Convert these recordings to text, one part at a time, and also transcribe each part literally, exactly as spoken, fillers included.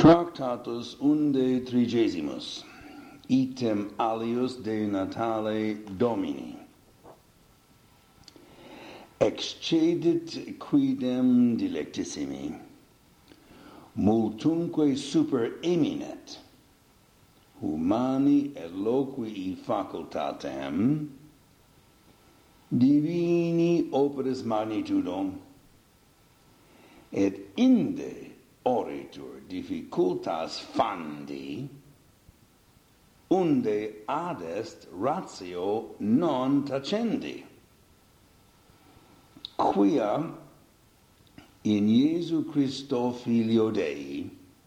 Tractatus unde trigesimus, item alius de Natale Domini. Excedit quidem dilectissimi, multumque super eminet, humani eloquii facultatem, divini operis magnitudum, et inde oritur difficultas fandi, unde adest ratio non tacendi, quia in Iesu Christo Filio Dei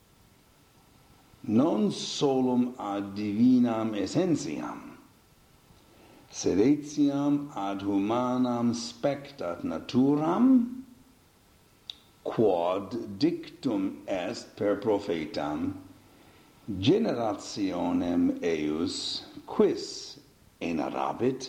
non solum ad divinam essentiam, sed etiam ad humanam spectat naturam, quod dictum est per prophetam generationem eius quis enarrabit,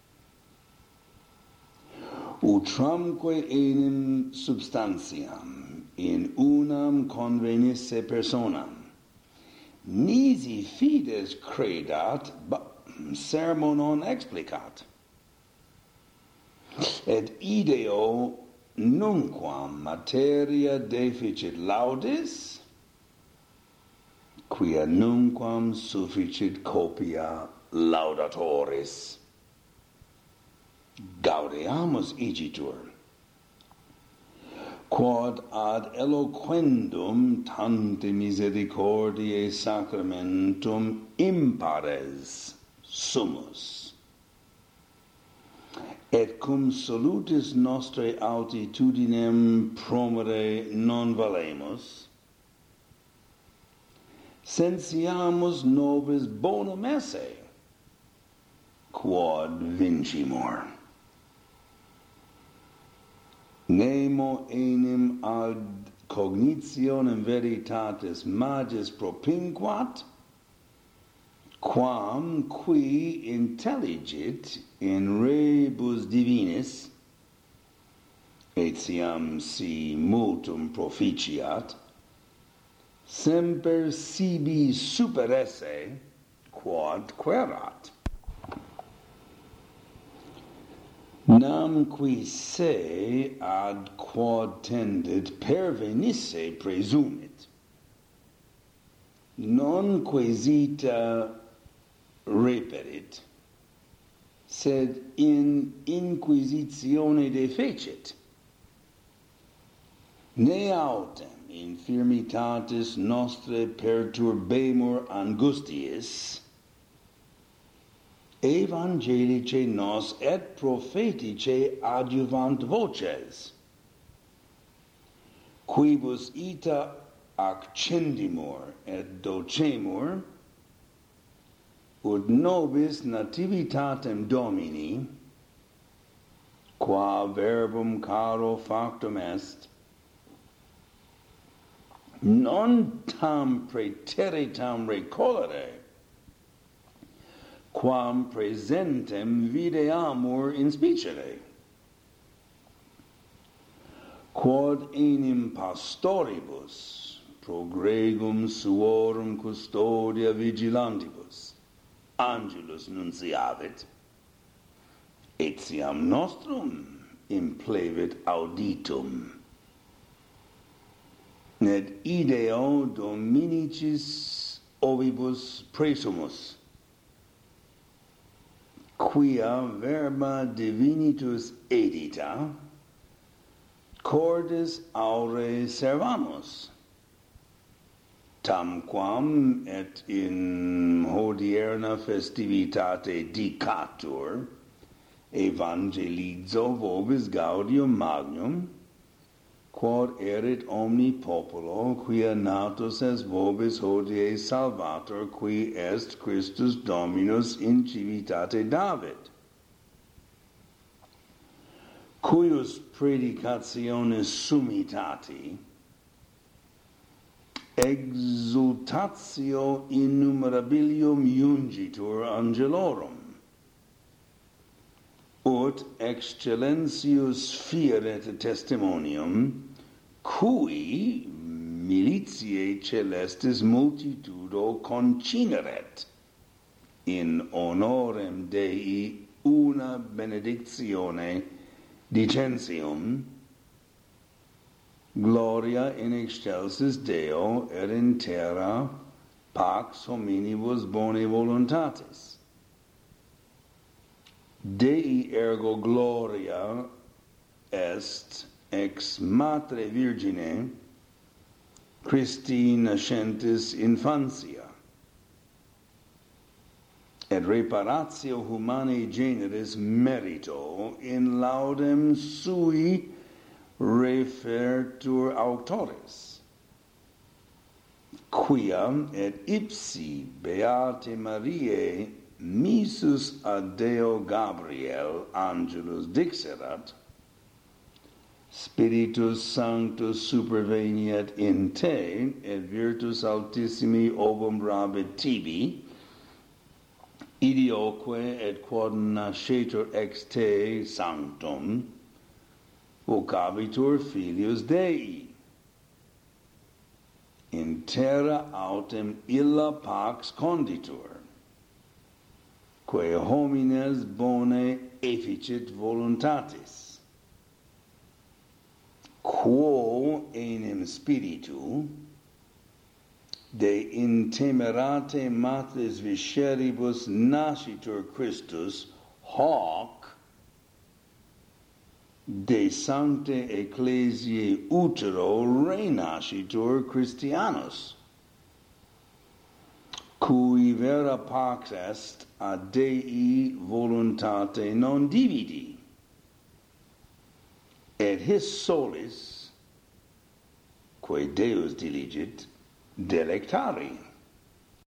utramque enim substantiam in unam convenisse personam nisi fides credat, sermonon explicat, et ideo nunquam materia deficit laudis, quia nunquam sufficit copia laudatoris. Gaudeamus igitur, quod ad eloquendum tante misericordiae sacramentum impares sumus, et cum salutis nostrae altitudinem promere non valemus, sensiamus nobis bonum esse, quod vincimur. Nemo enim ad cognitionem veritatis magis propinquat, quam qui intelligit in rebus divinis, etiam si multum proficiat, semper sibi super esse quod querat. Nam qui se ad quod tendit pervenisse presumit, non quesita reperit, sed in inquisitione defecit. Ne autem infirmitatis nostre perturbemur angustiis, evangelice nos et prophetice adjuvant voces, quibus ita accendimur et docemur, ut nobis nativitatem Domini, qua verbum caro factum est, non tam praeteritam recolere, quam presentem videamur in spicere, quod enim pastoribus progregum suorum custodia vigilantibus angelus nunciavit, etiam nostrum implevit auditum, et ideo dominicis ovibus presumus, quia verba divinitus edita, cordis aure servamus, tamquam et in hodierna festivitate dicatur, evangelizo vobis gaudium magnum, quod erit omni populo, quia natus est vobis hodie salvator, qui est Christus Dominus in civitate David, cuius predicationes summitati, exultatio innumerabilium iungitur angelorum, ut excellentius fieret testimonium, cui militiae celestis multitudo concineret in honorem Dei una benedictione dicentium, gloria in excelsis Deo et in terra pax hominibus bone voluntatis. Dei ergo gloria est ex Matre Virgine Christi nascentis infantia, et reparatio humani generis merito in laudem sui refertur autores, quia et ipsi Beate Mariae missus ad Deo Gabriel angelus dixerat, Spiritus Sanctus superveniet in te, et virtus altissimi ovum rabit tibi, idioque et quod nascetur ex te sanctum, vocabitur filius Dei. In terra autem illa pax conditur, quae homines bone efficit voluntatis, quo enim spiritu de intemerate matris visceribus nascitur Christus, hoc de sancte ecclesiae utero renascitur Christianus, cui vera pax est ad Dei voluntate non dividi, et his solis, quae Deus diligit, delectari.